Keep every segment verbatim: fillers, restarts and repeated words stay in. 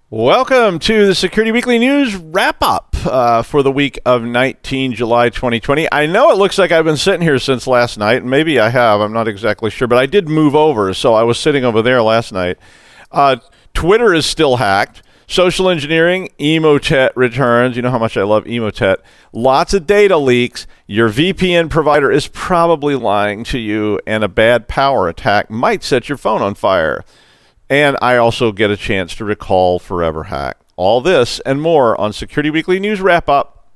Welcome to the Security Weekly News wrap-up uh, for the week of the nineteenth of July, twenty twenty. I know it looks like I've been sitting here since last night. Maybe I have. I'm not exactly sure. But I did move over, so I was sitting over there last night. Uh, Twitter is still hacked. Social engineering, Emotet returns. You know how much I love Emotet. Lots of data leaks. Your V P N provider is probably lying to you, and a bad power attack might set your phone on fire. And I also get a chance to recall Forever Hack. All this and more on Security Weekly News Wrap-Up.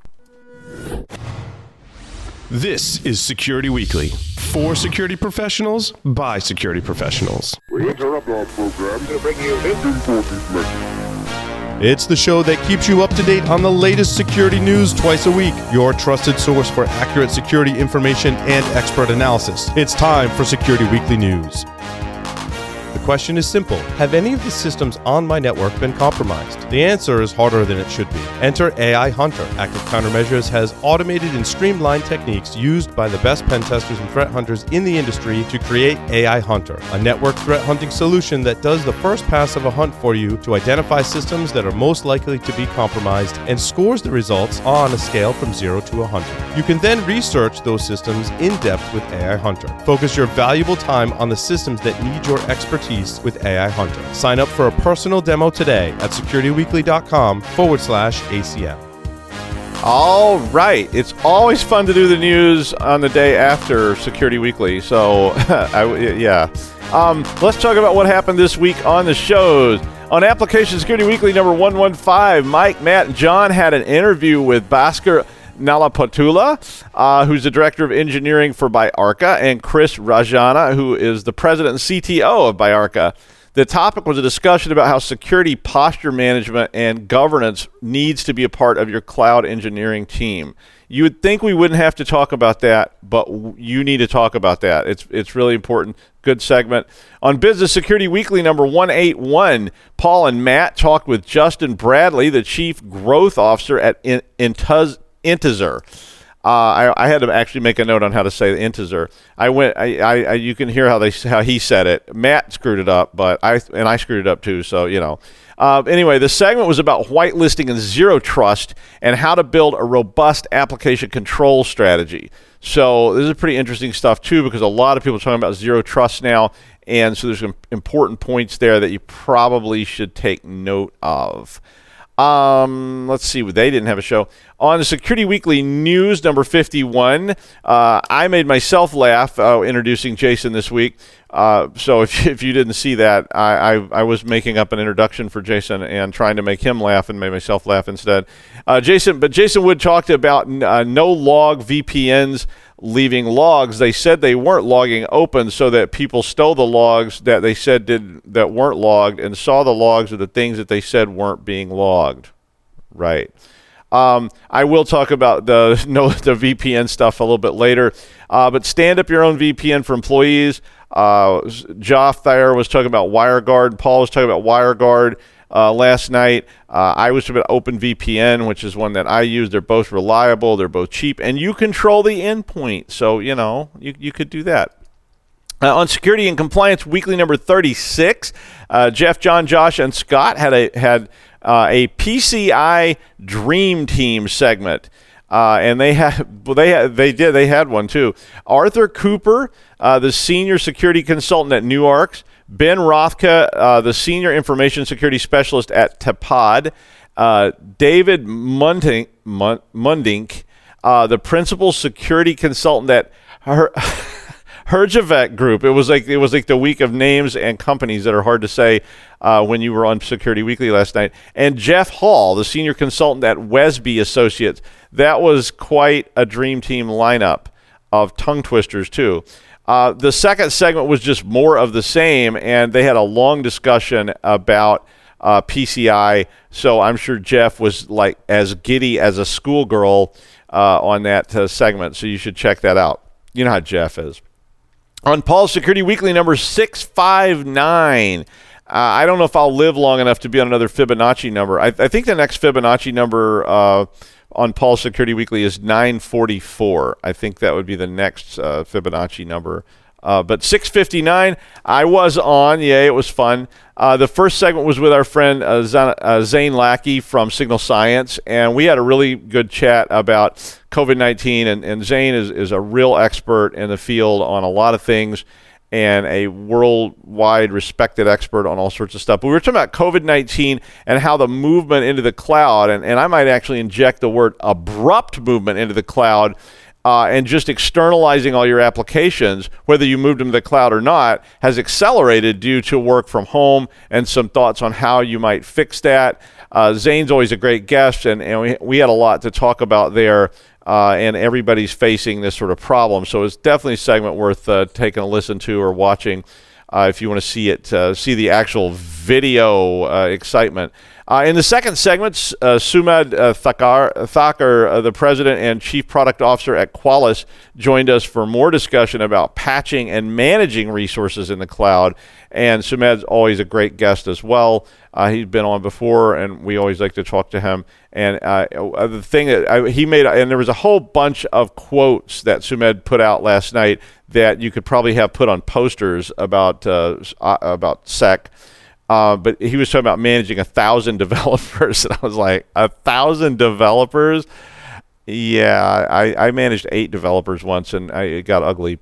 This is Security Weekly. For security professionals, by security professionals. We interrupt our program to bring you this important message. It's the show that keeps you up to date on the latest security news twice a week. Your trusted source for accurate security information and expert analysis. It's time for Security Weekly News. The question is simple. Have any of the systems on my network been compromised? The answer is harder than it should be. Enter A I Hunter. Active Countermeasures has automated and streamlined techniques used by the best pen testers and threat hunters in the industry to create A I Hunter, a network threat hunting solution that does the first pass of a hunt for you to identify systems that are most likely to be compromised and scores the results on a scale from zero to one hundred. You can then research those systems in depth with A I Hunter. Focus your valuable time on the systems that need your expertise with A I Hunter. Sign up for a personal demo today at securityweekly.com forward slash ACM. All right. It's always fun to do the news on the day after Security Weekly. So, I, yeah. Um, let's talk about what happened this week on the shows. On Application Security Weekly number one fifteen, Mike, Matt, and John had an interview with Bhaskar Nalapatula, uh, who's the Director of Engineering for Biarca, and Chris Rajana, who is the President and C T O of Biarca. The topic was a discussion about how security posture management and governance needs to be a part of your cloud engineering team. You would think we wouldn't have to talk about that, but you need to talk about that. It's it's really important. Good segment. On Business Security Weekly number one eighty-one, Paul and Matt talked with Justin Bradley, the Chief Growth Officer at Intuz. Intezer. Uh, I, I had to actually make a note on how to say the Intezer. I went. I, I, I. You can hear how they how he said it. Matt screwed it up, but I and I screwed it up too. So you know. Uh, anyway, the segment was about whitelisting and zero trust and how to build a robust application control strategy. So this is pretty interesting stuff too, because a lot of people are talking about zero trust now, and so there's some important points there that you probably should take note of. Um, let's see. They didn't have a show. On the Security Weekly News number fifty-one, uh, I made myself laugh uh, introducing Jason this week. Uh, so if, if you didn't see that, I, I, I was making up an introduction for Jason and trying to make him laugh and made myself laugh instead. Uh, Jason, but Jason Wood talked about uh, no log V P Ns leaving logs. They said they weren't logging open, so that people stole the logs that they said did that weren't logged and saw the logs of the things that they said weren't being logged. Right. Um, I will talk about the no the V P N stuff a little bit later, uh, but stand up your own V P N for employees. Uh, Joff Thayer was talking about WireGuard. Paul was talking about WireGuard uh, last night. Uh, I was talking about OpenVPN, which is one that I use. They're both reliable. They're both cheap, and you control the endpoint. So you know you you could do that. Uh, on Security and Compliance Weekly number thirty-six, uh, Jeff, John, Josh, and Scott had a had uh, a P C I Dream Team segment, uh, and they had well, they had, they did they had one too. Arthur Cooper, uh, the senior security consultant at Nuarx, Ben Rothka, uh, the senior information security specialist at Tapad, uh, David Mundink, Mundink uh, the principal security consultant at her. Herjavec Group. It was like it was like the week of names and companies that are hard to say uh, when you were on Security Weekly last night. And Jeff Hall, the senior consultant at Wesby Associates. That was quite a dream team lineup of tongue twisters too. Uh, the second segment was just more of the same, and they had a long discussion about uh, P C I. So I'm sure Jeff was like as giddy as a schoolgirl uh, on that uh, segment. So you should check that out. You know how Jeff is. On Paul's Security Weekly number six five nine, uh, I don't know if I'll live long enough to be on another Fibonacci number. I, I think the next Fibonacci number uh, on Paul's Security Weekly is nine forty-four. I think that would be the next uh, Fibonacci number Uh, but six fifty-nine, I was on. Yeah, it was fun. Uh, the first segment was with our friend uh, Zan- uh, Zane Lackey from Signal Science, and we had a really good chat about COVID nineteen. And, and Zane is, is a real expert in the field on a lot of things and a worldwide respected expert on all sorts of stuff. But we were talking about COVID nineteen and how the movement into the cloud, and, and I might actually inject the word abrupt movement into the cloud, Uh, and just externalizing all your applications, whether you moved them to the cloud or not, has accelerated due to work from home and some thoughts on how you might fix that. Uh, Zane's always a great guest, and, and we, we had a lot to talk about there, uh, and everybody's facing this sort of problem. So it's definitely a segment worth uh, taking a listen to or watching uh, if you want to see it, uh, see the actual video uh, excitement. Uh, in the second segment, uh, Sumedh uh, Thakar, Thakur, uh, the president and chief product officer at Qualys, joined us for more discussion about patching and managing resources in the cloud. And Sumedh's always a great guest as well. Uh, he's been on before, and we always like to talk to him. And uh, the thing that I, he made, and there was a whole bunch of quotes that Sumedh put out last night that you could probably have put on posters about uh, about sec. Uh, but he was talking about managing a thousand developers, and I was like, a thousand developers? Yeah, I, I managed eight developers once, and I, it got ugly.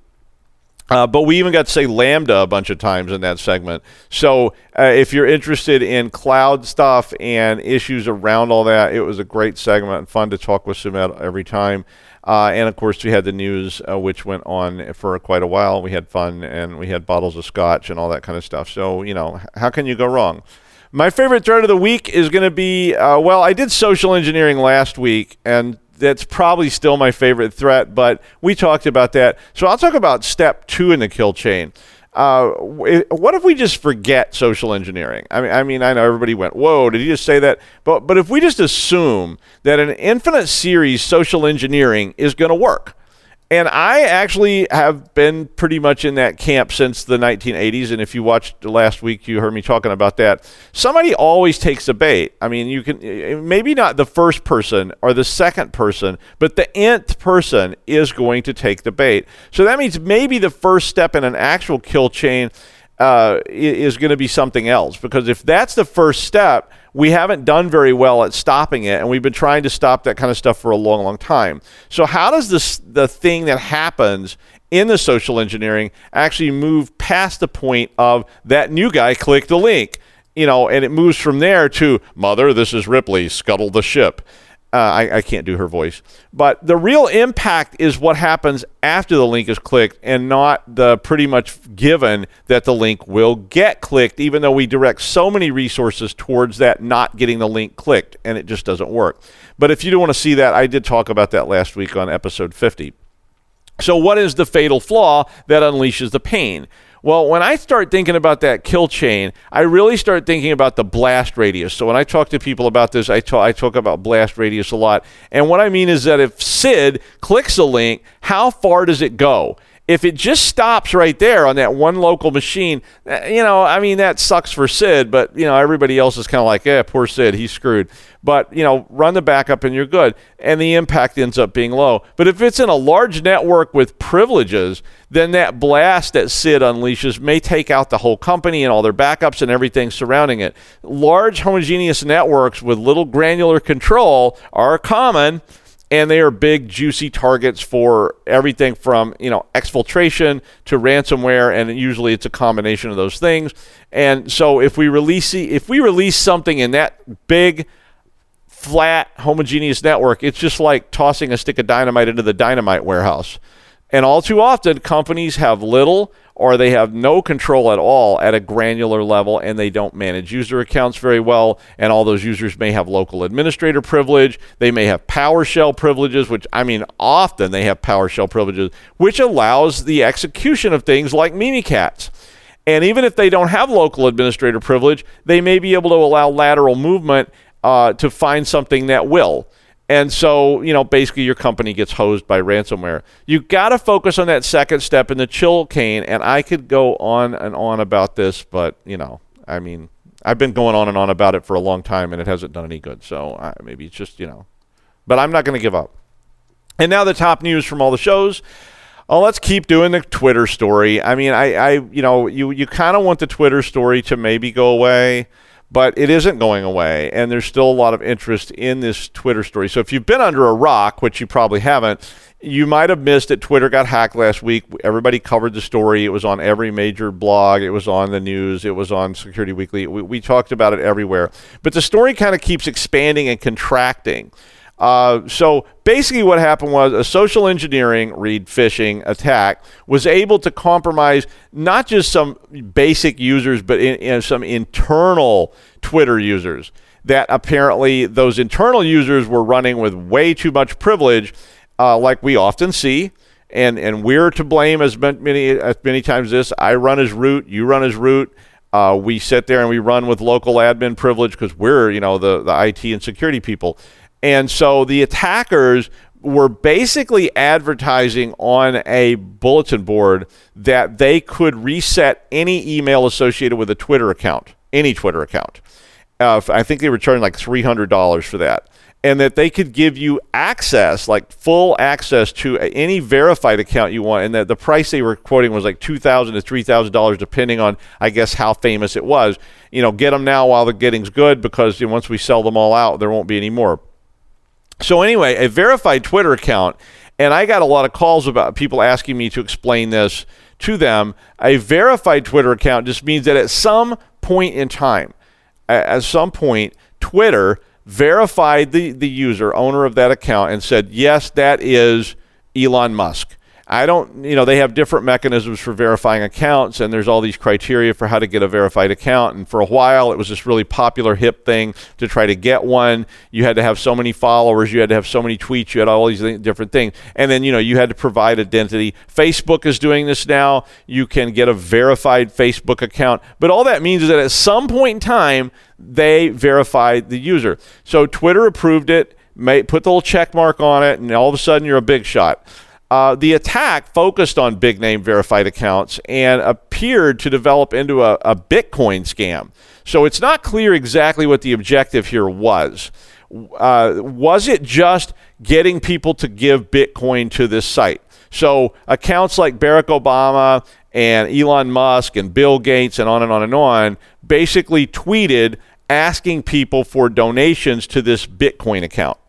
Uh, but we even got to say Lambda a bunch of times in that segment. So uh, if you're interested in cloud stuff and issues around all that, it was a great segment and fun to talk with Sumedh every time. Uh, and, of course, we had the news, uh, which went on for quite a while. We had fun, and we had bottles of scotch and all that kind of stuff. So, you know, how can you go wrong? My favorite thread of the week is going to be, uh, well, I did social engineering last week, and that's probably still my favorite threat, but we talked about that. So I'll talk about step two in the kill chain. Uh, what if we just forget social engineering? I mean, I mean, I know everybody went, whoa, did he just say that? But but if we just assume that an infinite series social engineering is going to work, and I actually have been pretty much in that camp since the nineteen eighties, and if you watched last week, you heard me talking about that. Somebody always takes the bait. I mean, you can, maybe not the first person or the second person, but the nth person is going to take the bait. So that means maybe the first step in an actual kill chain uh, is going to be something else, because if that's the first step, we haven't done very well at stopping it, and we've been trying to stop that kind of stuff for a long, long time. So how does this the thing that happens in the social engineering actually move past the point of that new guy clicked the link, you know, and it moves from there to, mother, this is Ripley, scuttle the ship. Uh, I, I can't do her voice. But the real impact is what happens after the link is clicked, and not the pretty much given that the link will get clicked, even though we direct so many resources towards that not getting the link clicked, and it just doesn't work. But if you don't want to see that, I did talk about that last week on episode fifty. So what is the fatal flaw that unleashes the pain? Well, when I start thinking about that kill chain, I really start thinking about the blast radius. So when I talk to people about this, I talk, I talk about blast radius a lot. And what I mean is that if Sid clicks a link, how far does it go? If it just stops right there on that one local machine, you know, I mean, that sucks for Sid, but, you know, everybody else is kind of like, eh, poor Sid, he's screwed. But, you know, run the backup and you're good. And the impact ends up being low. But if it's in a large network with privileges, then that blast that Sid unleashes may take out the whole company and all their backups and everything surrounding it. Large homogeneous networks with little granular control are common, and they are big, juicy targets for everything from, you know, exfiltration to ransomware, and usually it's a combination of those things. And so if we release if we release something in that big, flat, homogeneous network, it's just like tossing a stick of dynamite into the dynamite warehouse. And all too often, companies have little or they have no control at all at a granular level, and they don't manage user accounts very well, and all those users may have local administrator privilege. They may have PowerShell privileges, which, I mean, often they have PowerShell privileges, which allows the execution of things like Mimikatz. And even if they don't have local administrator privilege, they may be able to allow lateral movement uh, to find something that will. And so, you know, basically your company gets hosed by ransomware. You got to focus on that second step in the kill chain, and I could go on and on about this, but, you know, I mean, I've been going on and on about it for a long time, and it hasn't done any good. So uh, maybe it's just, you know, but I'm not going to give up. And now the top news from all the shows. Oh, let's keep doing the Twitter story. I mean, I, I you know, you, you kind of want the Twitter story to maybe go away, but it isn't going away, and there's still a lot of interest in this Twitter story. So if you've been under a rock, which you probably haven't, you might have missed that Twitter got hacked last week. Everybody covered the story. It was on every major blog. It was on the news. It was on Security Weekly. We, we talked about it everywhere. But the story kind of keeps expanding and contracting. Uh, so basically what happened was a social engineering, read phishing, attack was able to compromise not just some basic users, but in, in some internal Twitter users that apparently those internal users were running with way too much privilege, uh, like we often see. And, and we're to blame as many, as many times this. I run as root, you run as root. Uh, we sit there and we run with local admin privilege because we're, you know, the, the I T and security people. And so the attackers were basically advertising on a bulletin board that they could reset any email associated with a Twitter account, any Twitter account. Uh, I think they were charging like three hundred dollars for that. And that they could give you access, like full access to any verified account you want. And that the price they were quoting was like two thousand dollars to three thousand dollars, depending on, I guess, how famous it was. You know, get them now while the getting's good, because you know, once we sell them all out, there won't be any more. So anyway, a verified Twitter account, and I got a lot of calls about people asking me to explain this to them. A verified Twitter account just means that at some point in time, at some point, Twitter verified the, the user, owner of that account, and said, yes, that is Elon Musk. I don't, you know, they have different mechanisms for verifying accounts, and there's all these criteria for how to get a verified account. And for a while, it was this really popular hip thing to try to get one. You had to have so many followers, you had to have so many tweets, you had all these th- different things. And then, you know, you had to provide identity. Facebook is doing this now. You can get a verified Facebook account. But all that means is that at some point in time, they verified the user. So Twitter approved it, made, put the little check mark on it, and all of a sudden you're a big shot. Uh, the attack focused on big name verified accounts and appeared to develop into a, a Bitcoin scam. So it's not clear exactly what the objective here was. Uh, was it just getting people to give Bitcoin to this site? So accounts like Barack Obama and Elon Musk and Bill Gates and on and on and on basically tweeted asking people for donations to this Bitcoin account.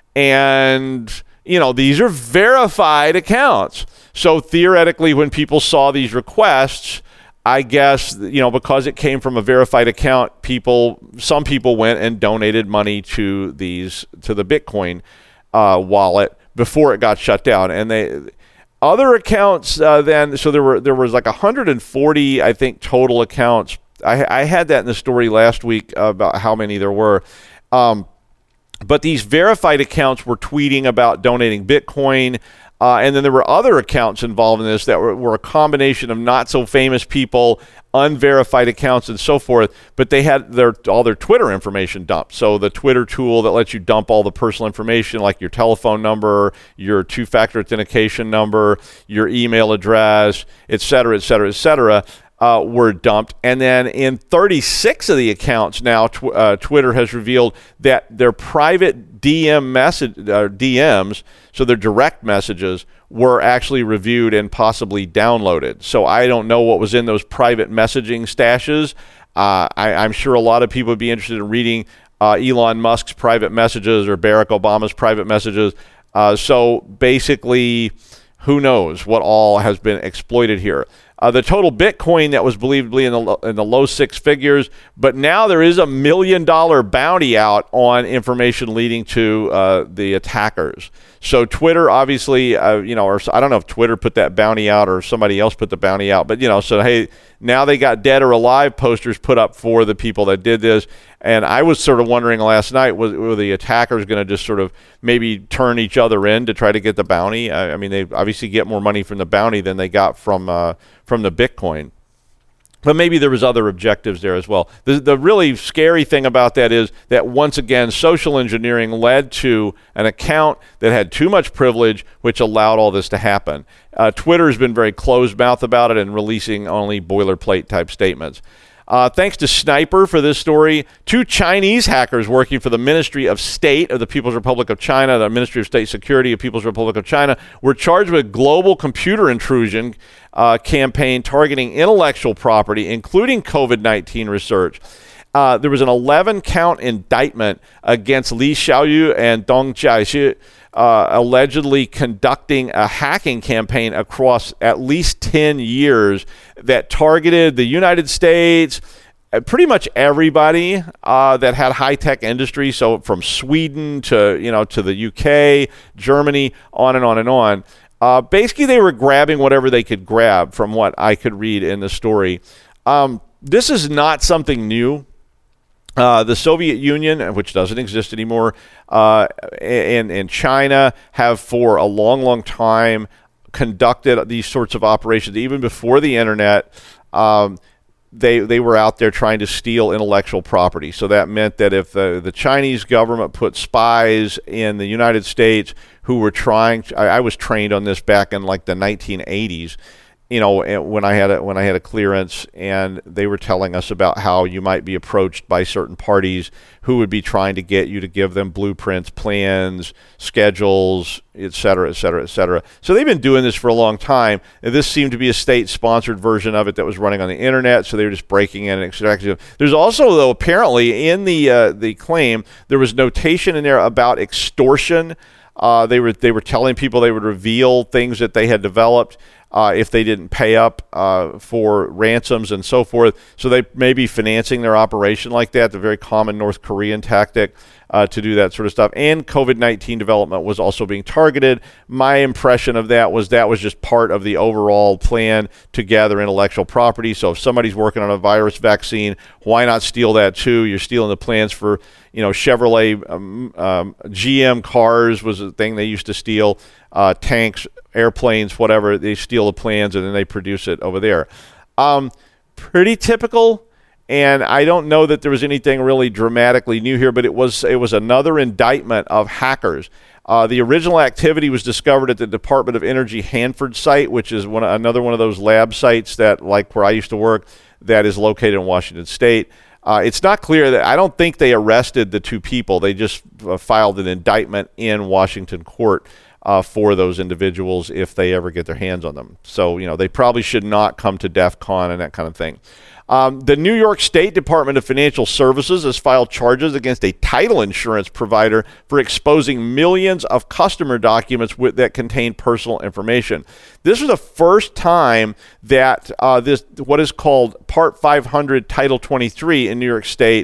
And you know, these are verified accounts. So theoretically, when people saw these requests, I guess, you know, because it came from a verified account, people, some people went and donated money to these, to the Bitcoin uh, wallet before it got shut down. And they, other accounts uh, then, so there were, there was like one hundred forty, I think, total accounts. I, I had that in the story last week about how many there were. Um, But these verified accounts were tweeting about donating Bitcoin. Uh, and then there were other accounts involved in this that were, were a combination of not so famous people, unverified accounts, and so forth. But they had their all their Twitter information dumped. So the Twitter tool that lets you dump all the personal information, like your telephone number, your two-factor authentication number, your email address, et cetera, et cetera, et cetera, Uh, were dumped. And then in thirty-six of the accounts now, tw- uh, Twitter has revealed that their private D M message, uh, D Ms, so their direct messages, were actually reviewed and possibly downloaded. So I don't know what was in those private messaging stashes. Uh, I, I'm sure a lot of people would be interested in reading uh, Elon Musk's private messages or Barack Obama's private messages. Uh, so basically, who knows what all has been exploited here. Uh, the total Bitcoin that was believably in the lo- in the low six figures, but now there is a million dollar bounty out on information leading to uh, the attackers. So Twitter, obviously, uh, you know, or I don't know if Twitter put that bounty out or somebody else put the bounty out, but you know, so hey, now they got dead or alive posters put up for the people that did this. And I was sort of wondering last night, was, were the attackers going to just sort of maybe turn each other in to try to get the bounty? I, I mean, they obviously get more money from the bounty than they got from uh, from the Bitcoin. But maybe there was other objectives there as well. The, the really scary thing about that is that, once again, social engineering led to an account that had too much privilege, which allowed all this to happen. Uh, Twitter has been very closed-mouthed about it and releasing only boilerplate type statements. Uh, thanks to Sniper for this story. Two Chinese hackers working for the Ministry of State of the People's Republic of China, the Ministry of State Security of People's Republic of China, were charged with global computer intrusion uh, campaign targeting intellectual property, including COVID nineteen research. Uh, there was an eleven-count indictment against Li Xiaoyu and Dong Jiaxi, uh, allegedly conducting a hacking campaign across at least ten years that targeted the United States, uh, pretty much everybody uh, that had high-tech industry, so from Sweden to, you know, to the U K, Germany, on and on and on. Uh, basically, they were grabbing whatever they could grab from what I could read in the story. Um, this is not something new. Uh, the Soviet Union, which doesn't exist anymore, uh, and, and China have for a long, long time conducted these sorts of operations. Even before the internet, um, they they were out there trying to steal intellectual property. So that meant that if the, the Chinese government put spies in the United States who were trying, to, I, I was trained on this back in like the nineteen eighties, you know, when I had a, when I had a clearance, and they were telling us about how you might be approached by certain parties who would be trying to get you to give them blueprints, plans, schedules, et cetera, et cetera, et cetera. So they've been doing this for a long time. And this seemed to be a state-sponsored version of it that was running on the internet, so they were just breaking in and extracting. There's also, though, apparently in the uh, the claim, there was notation in there about extortion. Uh, they were they were telling people they would reveal things that they had developed Uh, if they didn't pay up uh, for ransoms and so forth. So they may be financing their operation like that, the very common North Korean tactic uh, to do that sort of stuff. And COVID nineteen development was also being targeted. My impression of that was that was just part of the overall plan to gather intellectual property. So if somebody's working on a virus vaccine, why not steal that too? You're stealing the plans for, you know, Chevrolet, um, um, G M cars was a thing they used to steal, uh, tanks, airplanes, whatever. They steal the plans and then they produce it over there. Um, pretty typical, and I don't know that there was anything really dramatically new here, but it was it was another indictment of hackers. Uh, the original activity was discovered at the Department of Energy Hanford site, which is one another one of those lab sites that, like where I used to work, that is located in Washington State. Uh, it's not clear that I don't think they arrested the two people. They just uh, filed an indictment in Washington court uh, for those individuals if they ever get their hands on them. So, you know, they probably should not come to DEF CON and that kind of thing. Um, the New York State Department of Financial Services has filed charges against a title insurance provider for exposing millions of customer documents with, that contain personal information. This was the first time that uh, this what is called Part five hundred Title twenty-three in New York State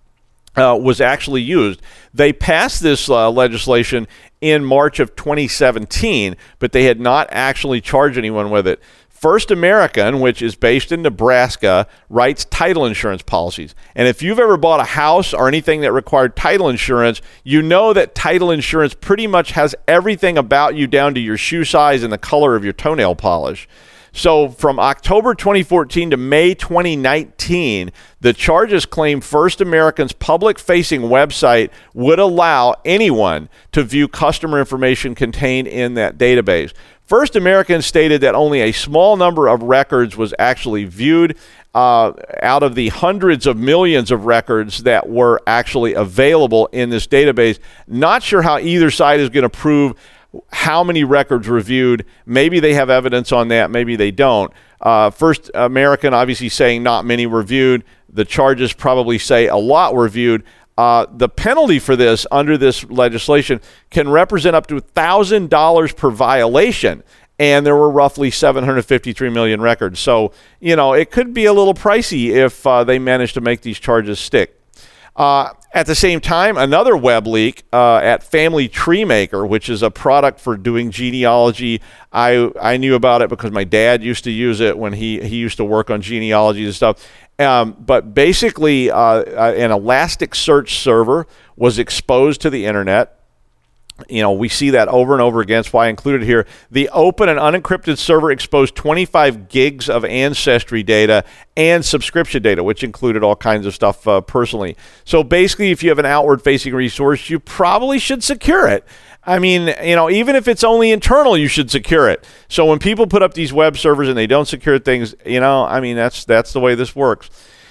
uh, was actually used. They passed this uh, legislation in March of twenty seventeen, but they had not actually charged anyone with it. First American, which is based in Nebraska, writes title insurance policies. And if you've ever bought a house or anything that required title insurance, you know that title insurance pretty much has everything about you down to your shoe size and the color of your toenail polish. So from October twenty fourteen to May twenty nineteen, the charges claim First American's public-facing website would allow anyone to view customer information contained in that database. First American stated that only a small number of records was actually viewed uh, out of the hundreds of millions of records that were actually available in this database. Not sure how either side is going to prove how many records were viewed. Maybe they have evidence on that, maybe they don't. Uh, First American obviously saying not many were viewed. The charges probably say a lot were viewed. Uh, the penalty for this under this legislation can represent up to one thousand dollars per violation, and there were roughly seven hundred fifty-three million records. So, you know, it could be a little pricey if uh, they manage to make these charges stick. Uh, at the same time, another web leak uh, at Family Tree Maker, which is a product for doing genealogy. I I knew about it because my dad used to use it when he, he used to work on genealogy and stuff. Um, but basically, uh, an Elasticsearch server was exposed to the internet. You know, we see that over and over again. That's why I included here. The open and unencrypted server exposed twenty-five gigs of ancestry data and subscription data, which included all kinds of stuff uh, personally. So basically, if you have an outward-facing resource, you probably should secure it. I mean, you know, even if it's only internal, you should secure it. So when people put up these web servers and they don't secure things, you know, I mean, that's that's the way this works.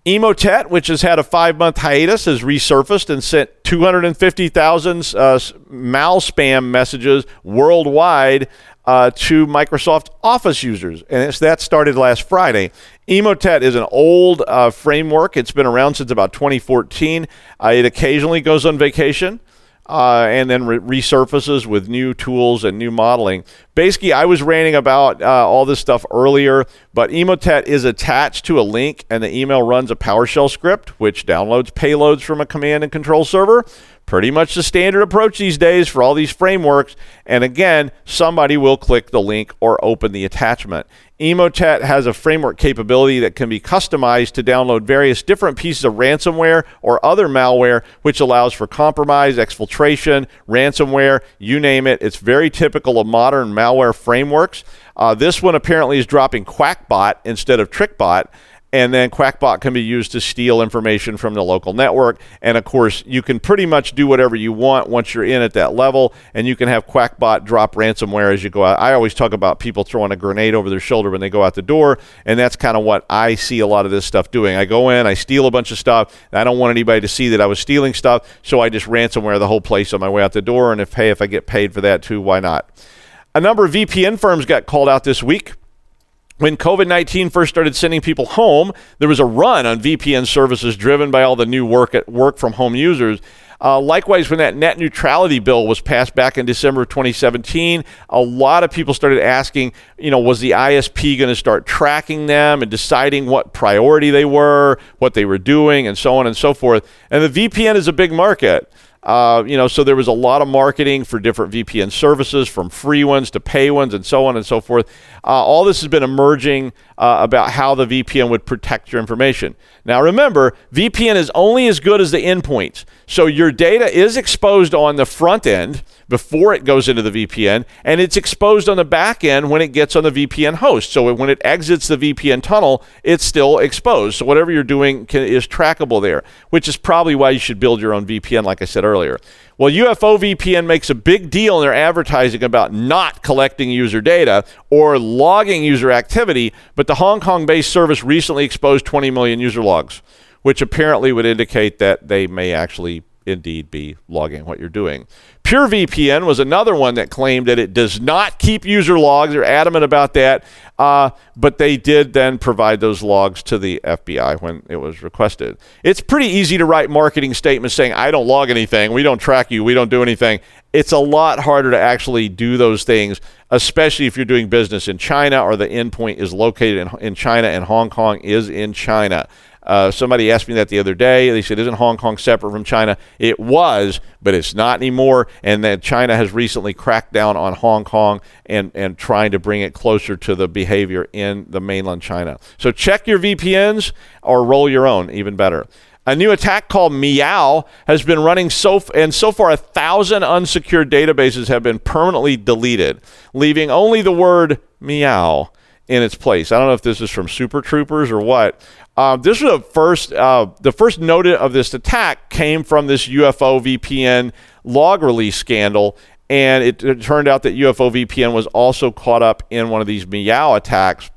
Emotet, which has had a five-month hiatus, has resurfaced and sent two hundred fifty thousand uh, mal spam messages worldwide uh, to Microsoft Office users. And it's, that started last Friday. Emotet is an old uh, framework. It's been around since about twenty fourteen. Uh, it occasionally goes on vacation. Uh, and then re- resurfaces with new tools and new modeling. Basically, I was ranting about uh, all this stuff earlier, but Emotet is attached to a link, and the email runs a PowerShell script, which downloads payloads from a command and control server. Pretty much the standard approach these days for all these frameworks. And again, somebody will click the link or open the attachment. Emotet has a framework capability that can be customized to download various different pieces of ransomware or other malware, which allows for compromise, exfiltration, ransomware, you name it. It's very typical of modern malware frameworks. Uh, this one apparently is dropping QuackBot instead of TrickBot. And then QuackBot can be used to steal information from the local network. And of course, you can pretty much do whatever you want once you're in at that level. And you can have QuackBot drop ransomware as you go out. I always talk about people throwing a grenade over their shoulder when they go out the door. And that's kind of what I see a lot of this stuff doing. I go in, I steal a bunch of stuff. I don't want anybody to see that I was stealing stuff. So I just ransomware the whole place on my way out the door. And if, hey, if I get paid for that too, why not? A number of V P N firms got called out this week. When COVID nineteen first started sending people home, there was a run on V P N services driven by all the new work at work from home users. Uh, likewise, when that net neutrality bill was passed back in December of twenty seventeen, a lot of people started asking, you know, was the I S P going to start tracking them and deciding what priority they were, what they were doing, and so on and so forth. And the V P N is a big market. Uh, you know, so there was a lot of marketing for different V P N services, from free ones to pay ones and so on and so forth. Uh, all this has been emerging uh, about how the V P N would protect your information. Now, remember, V P N is only as good as the endpoints. So your data is exposed on the front end before it goes into the V P N, and it's exposed on the back end when it gets on the V P N host. So when it exits the V P N tunnel, it's still exposed. So whatever you're doing can, is trackable there, which is probably why you should build your own V P N, like I said earlier. Well, U F O V P N makes a big deal in their advertising about not collecting user data or logging user activity, but the Hong Kong-based service recently exposed twenty million user logs, which apparently would indicate that they may actually indeed be logging what you're doing. PureVPN was another one that claimed that it does not keep user logs. They're adamant about that, uh, but they did then provide those logs to the F B I when it was requested. It's pretty easy to write marketing statements saying, I don't log anything, we don't track you, we don't do anything. It's a lot harder to actually do those things, especially if you're doing business in China or the endpoint is located in, in China and Hong Kong is in China. Uh, somebody asked me that the other day. They said, isn't Hong Kong separate from China? It was, but it's not anymore. And that China has recently cracked down on Hong Kong and, and trying to bring it closer to the behavior in the mainland China. So check your V P Ns or roll your own, even better. A new attack called Meow has been running, so f- and so far a thousand unsecured databases have been permanently deleted, leaving only the word meow in its place. I don't know if this is from Super Troopers or what. Uh, this was the first, uh, the first note of this attack came from this U F O V P N log release scandal, and it, it turned out that U F O V P N was also caught up in one of these Meow attacks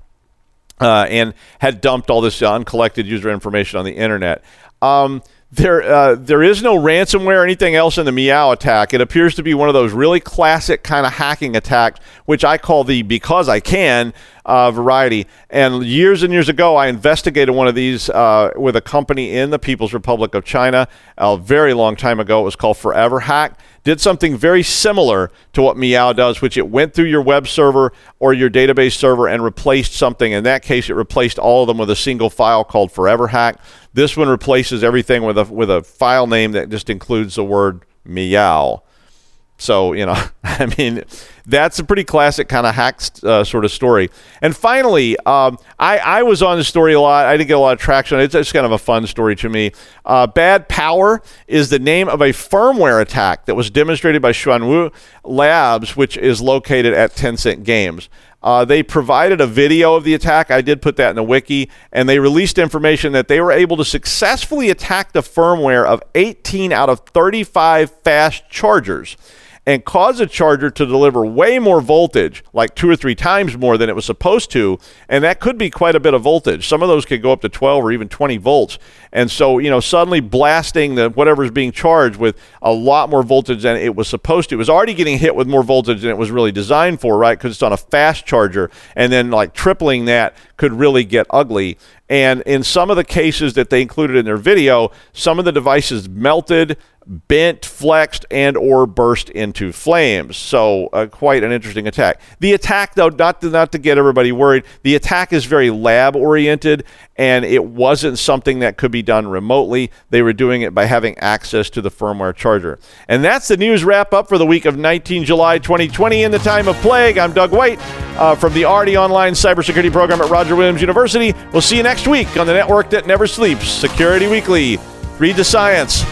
uh, and had dumped all this uncollected user information on the internet. Um, There, uh, there is no ransomware or anything else in the Meow attack. It appears to be one of those really classic kind of hacking attacks, which I call the because I can uh, variety. And years and years ago, I investigated one of these uh, with a company in the People's Republic of China. A very long time ago, it was called Forever Hack. Did something very similar to what Meow does, which it went through your web server or your database server and replaced something. In that case, it replaced all of them with a single file called Forever Hack. This one replaces everything with a with a file name that just includes the word meow. So, you know, I mean, that's a pretty classic kind of hack uh, sort of story. And finally, um, I, I was on this story a lot. I didn't get a lot of traction. It's just kind of a fun story to me. Uh, Bad Power is the name of a firmware attack that was demonstrated by Xuanwu Labs, which is located at Tencent Games. Uh, they provided a video of the attack. I did put that in the wiki, and they released information that they were able to successfully attack the firmware of eighteen out of thirty-five fast chargers. and cause a charger to deliver way more voltage, like two or three times more than it was supposed to, and that could be quite a bit of voltage. Some of those could go up to twelve or even twenty volts, and so, you know, suddenly blasting the whatever's being charged with a lot more voltage than it was supposed to. It was already getting hit with more voltage than it was really designed for, right, because it's on a fast charger, and then like tripling that could really get ugly. And in some of the cases that they included in their video, some of the devices melted, bent, flexed, and or burst into flames. So uh, quite an interesting attack. The attack, though, not to, not to get everybody worried, the attack is very lab-oriented, and it wasn't something that could be done remotely. They were doing it by having access to the firmware charger. And that's the news wrap-up for the week of nineteenth of July, twenty twenty in the time of plague. I'm Doug White uh, from the R D Online Cybersecurity Program at Roger Williams University. We'll see you next week on the network that never sleeps, Security Weekly. Read the science.